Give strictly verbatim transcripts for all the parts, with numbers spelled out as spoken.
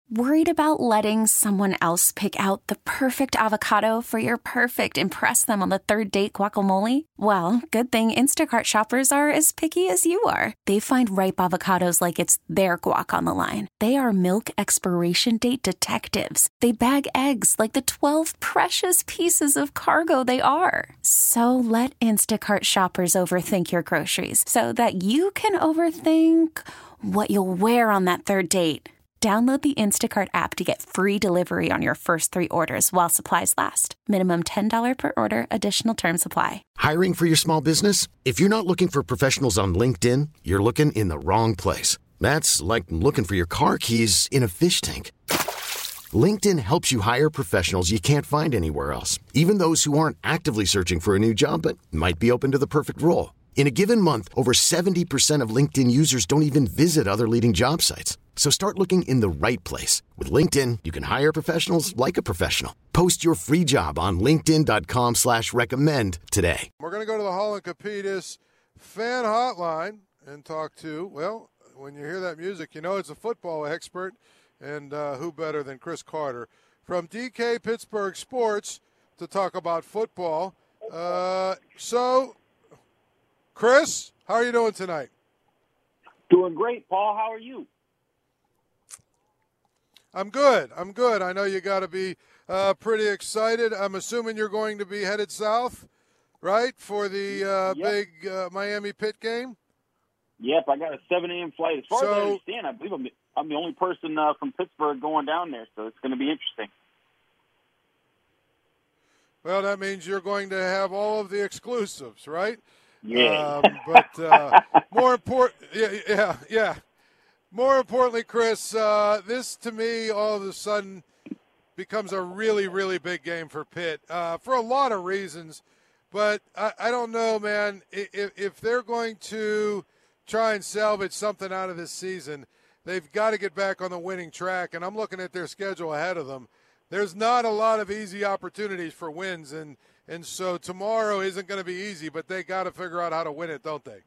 Worried about letting someone else pick out the perfect avocado for your perfect impress them on the third date guacamole? Well, good thing Instacart shoppers are as picky as you are. They find ripe avocados like it's their guac on the line. They are milk expiration date detectives. They bag eggs like the twelve precious pieces of cargo they are. So let Instacart shoppers overthink your groceries so that you can overthink what you'll wear on that third date. Download the Instacart app to get free delivery on your first three orders while supplies last. Minimum ten dollars per order. Additional terms apply. Hiring for your small business? If you're not looking for professionals on LinkedIn, you're looking in the wrong place. That's like looking for your car keys in a fish tank. LinkedIn helps you hire professionals you can't find anywhere else, even those who aren't actively searching for a new job but might be open to the perfect role. In a given month, over seventy percent of LinkedIn users don't even visit other leading job sites. So start looking in the right place. With LinkedIn, you can hire professionals like a professional. Post your free job on linkedin.com slash recommend today. We're going to go to the Hall and Capitas fan hotline and talk to, well, when you hear that music, you know it's a football expert, and uh, who better than Chris Carter from D K Pittsburgh Sports to talk about football. Uh, so, Chris, how are you doing tonight? Doing great, Paul. How are you? I'm good. I'm good. I know you got to be uh, pretty excited. I'm assuming you're going to be headed south, right, for the uh, yep. big uh, Miami Pitt game? Yep, I got a seven a.m. flight. As far so, as I understand, I believe I'm, I'm the only person uh, from Pittsburgh going down there, so it's going to be interesting. Well, that means you're going to have all of the exclusives, right? Yeah. Um, but uh, more important, yeah, yeah, yeah. More importantly, Chris, uh, this to me all of a sudden becomes a really, really big game for Pitt uh, for a lot of reasons. But I, I don't know, man, if, if they're going to try and salvage something out of this season, they've got to get back on the winning track. And I'm looking at their schedule ahead of them. There's not a lot of easy opportunities for wins. And, and so tomorrow isn't going to be easy, but they got to figure out how to win it, don't they?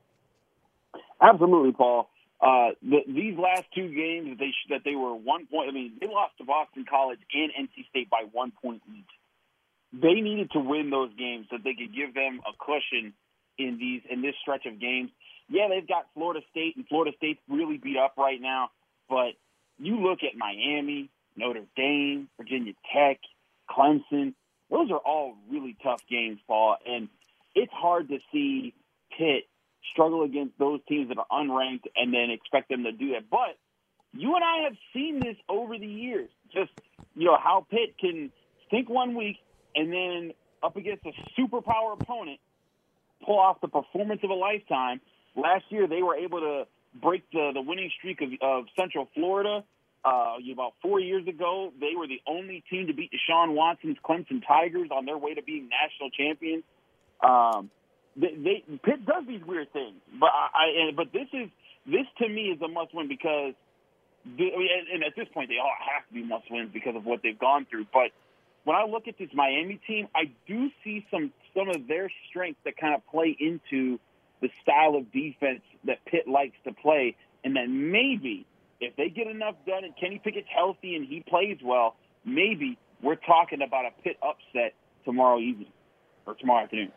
Absolutely, Paul. Uh, the, these last two games that they that they were one point. I mean, they lost to Boston College and N C State by one point each. They needed to win those games so they could give them a cushion in these in this stretch of games. Yeah, they've got Florida State, and Florida State's really beat up right now. But you look at Miami, Notre Dame, Virginia Tech, Clemson. Those are all really tough games, Paul. And it's hard to see Pitt struggle against those teams that are unranked and then expect them to do that. But you and I have seen this over the years, just, you know, how Pitt can stink one week and then up against a superpower opponent, pull off the performance of a lifetime. Last year, they were able to break the, the winning streak of, of Central Florida. Uh, about four years ago, they were the only team to beat Deshaun Watson's Clemson Tigers on their way to being national champions. Um, They, they Pitt does these weird things, but I, I and, but this is this to me is a must win because, the, I mean, and, and at this point they all have to be must wins because of what they've gone through. But when I look at this Miami team, I do see some some of their strengths that kind of play into the style of defense that Pitt likes to play, and that maybe if they get enough done and Kenny Pickett's healthy and he plays well, maybe we're talking about a Pitt upset tomorrow evening or tomorrow afternoon.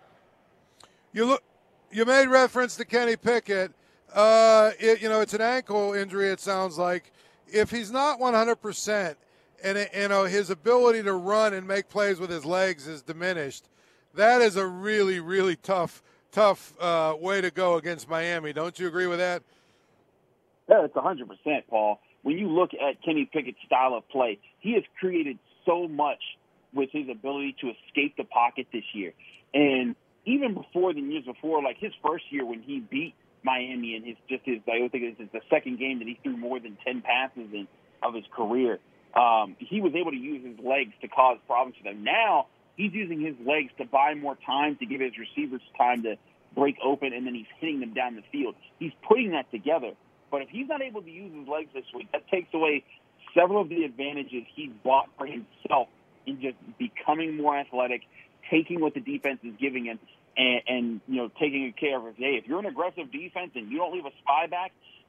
You look. You made reference to Kenny Pickett. Uh, it, you know, it's an ankle injury. It sounds like if he's not one hundred percent, and it, you know his ability to run and make plays with his legs is diminished, that is a really, really tough, tough uh, way to go against Miami. Don't you agree with that? Yeah, it's one hundred percent, Paul. When you look at Kenny Pickett's style of play, he has created so much with his ability to escape the pocket this year, and even before the years before, like his first year when he beat Miami and his just his, I think it's the second game that he threw more than ten passes in of his career. Um, he was able to use his legs to cause problems for them. Now he's using his legs to buy more time, to give his receivers time to break open, and then he's hitting them down the field. He's putting that together. But if he's not able to use his legs this week, that takes away several of the advantages he bought for himself in just becoming more athletic, taking what the defense is giving him, and, and you know, taking care of it. Hey, if you're an aggressive defense and you don't leave a spy back,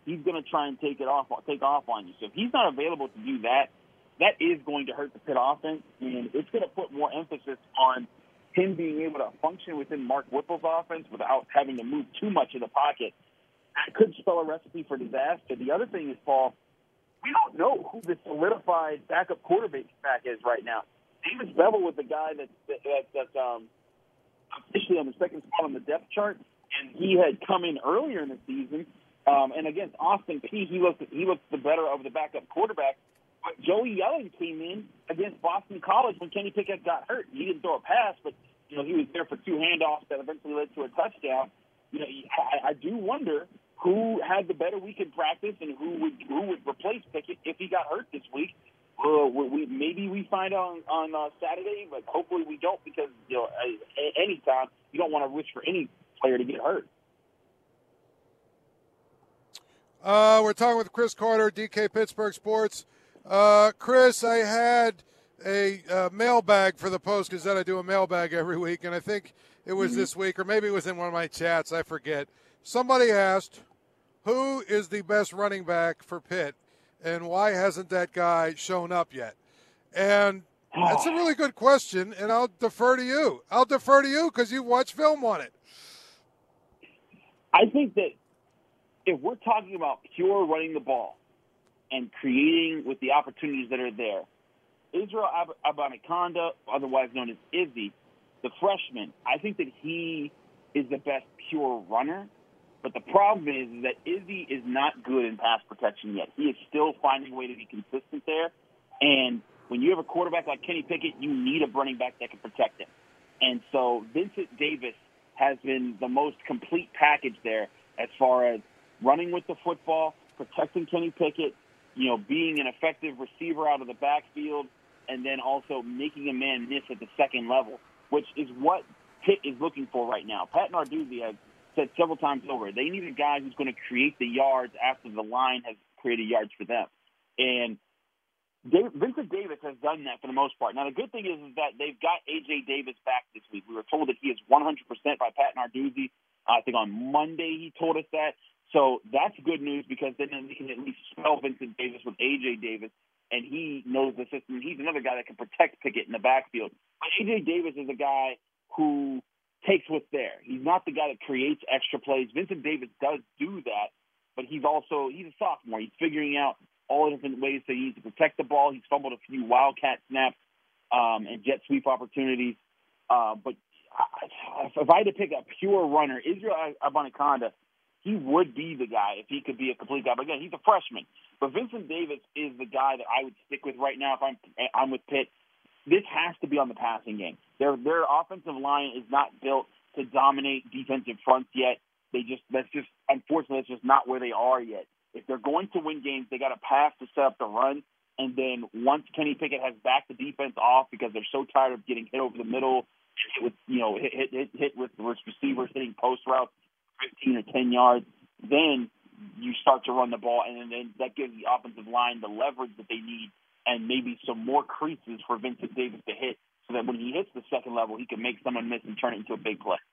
he's going to try and take it off, take off on you. So if he's not available to do that, that is going to hurt the Pitt offense, and it's going to put more emphasis on him being able to function within Mark Whipple's offense without having to move too much in the pocket. That could spell a recipe for disaster. The other thing is, Paul, we don't know who the solidified backup quarterback is right now. Davis Bevel was the guy that that, that, that um, officially on the second spot on the depth chart, and he had come in earlier in the season. Um, and against Austin Peay, he looked he looked the better of the backup quarterback. But Joey Yellen came in against Boston College when Kenny Pickett got hurt. He didn't throw a pass, but you know he was there for two handoffs that eventually led to a touchdown. You know, I, I do wonder who had the better week in practice and who would who would replace Pickett if he got hurt this week. Uh, we, maybe we find out on on uh, Saturday, but hopefully we don't, because you know any time you don't want to wish for any player to get hurt. Uh, we're talking with Chris Carter, D K Pittsburgh Sports. Uh, Chris, I had a uh, mailbag for the Post Gazette. I do a mailbag every week, and I think it was mm-hmm. this week, or maybe it was in one of my chats. I forget. Somebody asked, who is the best running back for Pitt, and why hasn't that guy shown up yet? And that's a really good question, and I'll defer to you. I'll defer to you because you watched film on it. I think that if we're talking about pure running the ball and creating with the opportunities that are there, Israel Ab- Abanikanda, otherwise known as Izzy, the freshman, I think that he is the best pure runner. But the problem is that Izzy is not good in pass protection yet. He is still finding a way to be consistent there. And when you have a quarterback like Kenny Pickett, you need a running back that can protect him. And so Vincent Davis has been the most complete package there as far as running with the football, protecting Kenny Pickett, you know, being an effective receiver out of the backfield, and then also making a man miss at the second level, which is what Pitt is looking for right now. Pat Narduzzi has said several times over, they need a guy who's going to create the yards after the line has created yards for them. And David, Vincent Davis has done that for the most part. Now, the good thing is, is that they've got A J Davis back this week. We were told that he is one hundred percent by Pat Narduzzi. I think on Monday he told us that. So that's good news, because then we can at least spell Vincent Davis with A J Davis, and he knows the system. He's another guy that can protect Pickett in the backfield. But A J Davis is a guy who takes what's there. He's not the guy that creates extra plays. Vincent Davis does do that, but he's also he's a sophomore. He's figuring out all the different ways that he needs to protect the ball. He's fumbled a few wildcat snaps um, and jet sweep opportunities. Uh, but I, if I had to pick a pure runner, Israel Abanikanda, he would be the guy if he could be a complete guy. But again, he's a freshman. But Vincent Davis is the guy that I would stick with right now if I'm I'm with Pitt. This has to be on the passing game. Their their offensive line is not built to dominate defensive fronts yet. They just that's just unfortunately that's just not where they are yet. If they're going to win games, they got to pass to set up the run. And then once Kenny Pickett has backed the defense off because they're so tired of getting hit over the middle, hit with you know hit hit hit, hit with receivers hitting post routes fifteen or ten yards, then you start to run the ball, and then that gives the offensive line the leverage that they need and maybe some more creases for Vincent Davis to hit, so that when he hits the second level, he can make someone miss and turn it into a big play.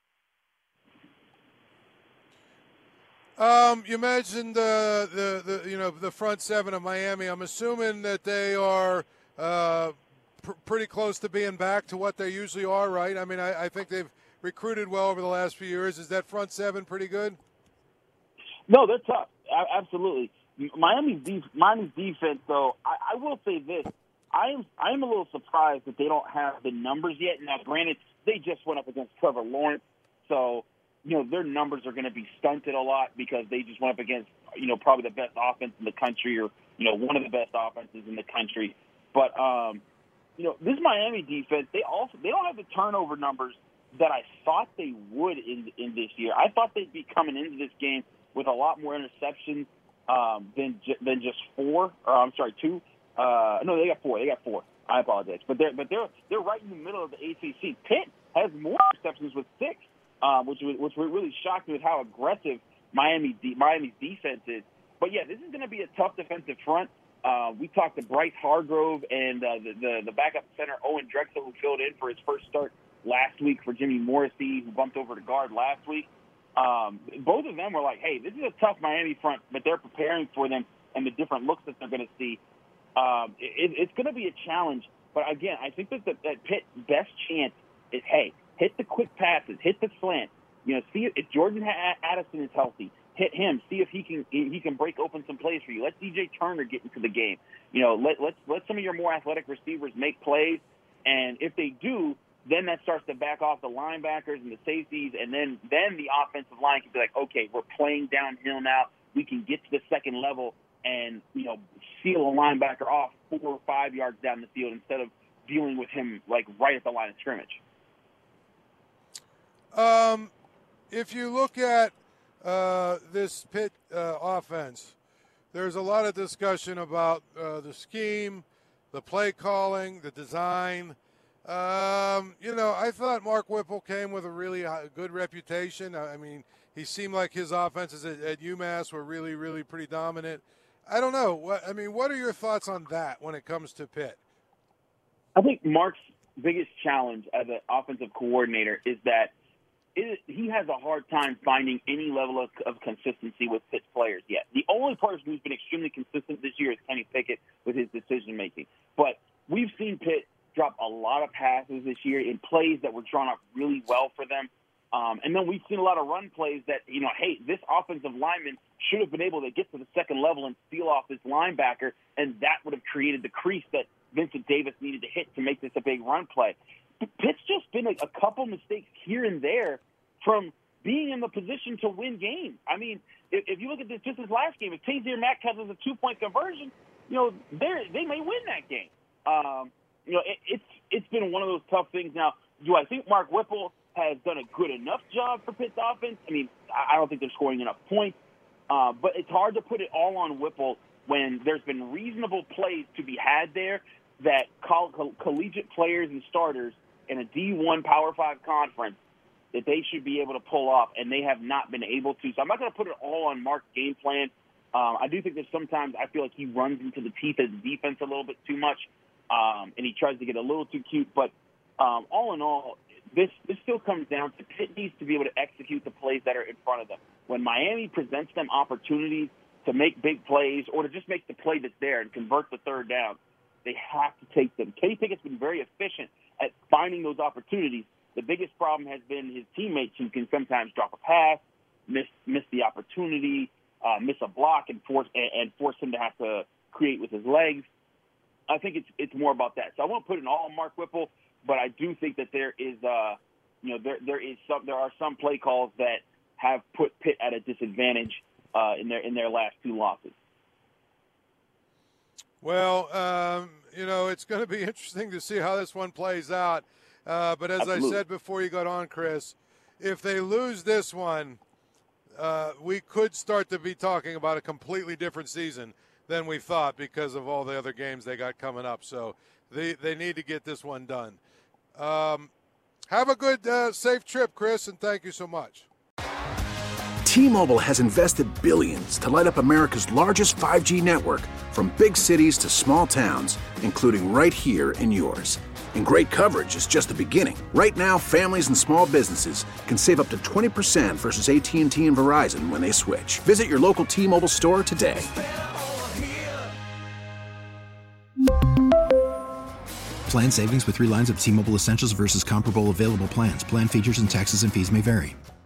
Um, you mentioned uh, the the you know the front seven of Miami. I'm assuming that they are uh, pr- pretty close to being back to what they usually are, right? I mean, I, I think they've recruited well over the last few years. Is that front seven pretty good? No, they're tough. A- absolutely. Miami's, de- Miami's defense, though, I-, I will say this. I am I am a little surprised that they don't have the numbers yet. Now, granted, they just went up against Trevor Lawrence, so, you know, their numbers are going to be stunted a lot because they just went up against, you know, probably the best offense in the country, or, you know, one of the best offenses in the country. But, um, you know, this Miami defense, they also they don't have the turnover numbers that I thought they would in in this year. I thought they'd be coming into this game with a lot more interceptions um, than than just four. Or I'm sorry, two. Uh, no, they got four. They got four. I apologize, but they're but they're they're right in the middle of the A C C. Pitt has more interceptions with six, um, which which really shocked me with how aggressive Miami Miami's defense is. But yeah, this is going to be a tough defensive front. Uh, we talked to Bryce Hargrove and uh, the, the the backup center Owen Drexel, who filled in for his first start last week for Jimmy Morrissey, who bumped over to guard last week. Um, both of them were like, hey, this is a tough Miami front, but they're preparing for them and the different looks that they're going to see. Um, it, it's going to be a challenge. But, again, I think that, the, that Pitt's best chance is, hey, hit the quick passes, hit the slant. You know, see if, if Jordan Addison is healthy, hit him. See if he can he can break open some plays for you. Let D J Turner get into the game. You know, let let let some of your more athletic receivers make plays. And if they do, then that starts to back off the linebackers and the safeties, and then then the offensive line can be like, okay, we're playing downhill now. We can get to the second level and, you know, seal a linebacker off four or five yards down the field instead of dealing with him, like, right at the line of scrimmage. Um, if you look at uh, this Pitt uh, offense, there's a lot of discussion about uh, the scheme, the play calling, the design. Um, you know, I thought Mark Whipple came with a really good reputation. I mean, he seemed like his offenses at, at UMass were really, really pretty dominant. I don't know. What, I mean, what are your thoughts on that when it comes to Pitt? I think Mark's biggest challenge as an offensive coordinator is that it, he has a hard time finding any level of, of consistency with Pitt's players yet. The only person who's been extremely consistent this year is Kenny Pickett with his decision-making. But we've seen Pitt drop a lot of passes this year in plays that were drawn up really well for them. Um, and then we've seen a lot of run plays that, you know, hey, this offensive lineman should have been able to get to the second level and steal off this linebacker, and that would have created the crease that Vincent Davis needed to hit to make this a big run play. Pitt's just been a, a couple mistakes here and there from being in the position to win games. I mean, if, if you look at this, just this last game, if Taysir Metcalf has a two-point conversion, you know, they may win that game. Um, you know, it, it's it's been one of those tough things. Now, do I think Mark Whipple has done a good enough job for Pitt's offense? I mean, I don't think they're scoring enough points, uh, but it's hard to put it all on Whipple when there's been reasonable plays to be had there that coll- coll- collegiate players and starters in a D one Power five conference that they should be able to pull off, and they have not been able to. So I'm not going to put it all on Mark's game plan. Um, I do think that sometimes I feel like he runs into the teeth of the defense a little bit too much, um, and he tries to get a little too cute. But um, all in all, this this still comes down to Pitt needs to be able to execute the plays that are in front of them. When Miami presents them opportunities to make big plays or to just make the play that's there and convert the third down, they have to take them. Kenny Pickett's been very efficient at finding those opportunities. The biggest problem has been his teammates who can sometimes drop a pass, miss miss the opportunity, uh, miss a block, and force and, and force him to have to create with his legs. I think it's it's more about that. So I won't put it all on Mark Whipple, but I do think that there is, uh, you know, there there is some there are some play calls that have put Pitt at a disadvantage uh, in their in their last two losses. Well, um, you know, it's going to be interesting to see how this one plays out. Uh, but as Absolutely. I said before you got on, Chris, if they lose this one, uh, we could start to be talking about a completely different season than we thought because of all the other games they got coming up. So they, they need to get this one done. Um, have a good, uh, safe trip, Chris, and thank you so much. T-Mobile has invested billions to light up America's largest five G network, from big cities to small towns, including right here in yours. And great coverage is just the beginning. Right now, families and small businesses can save up to twenty percent versus A T and T and Verizon when they switch. Visit your local T-Mobile store today. Plan savings with three lines of T-Mobile Essentials versus comparable available plans. Plan features and taxes and fees may vary.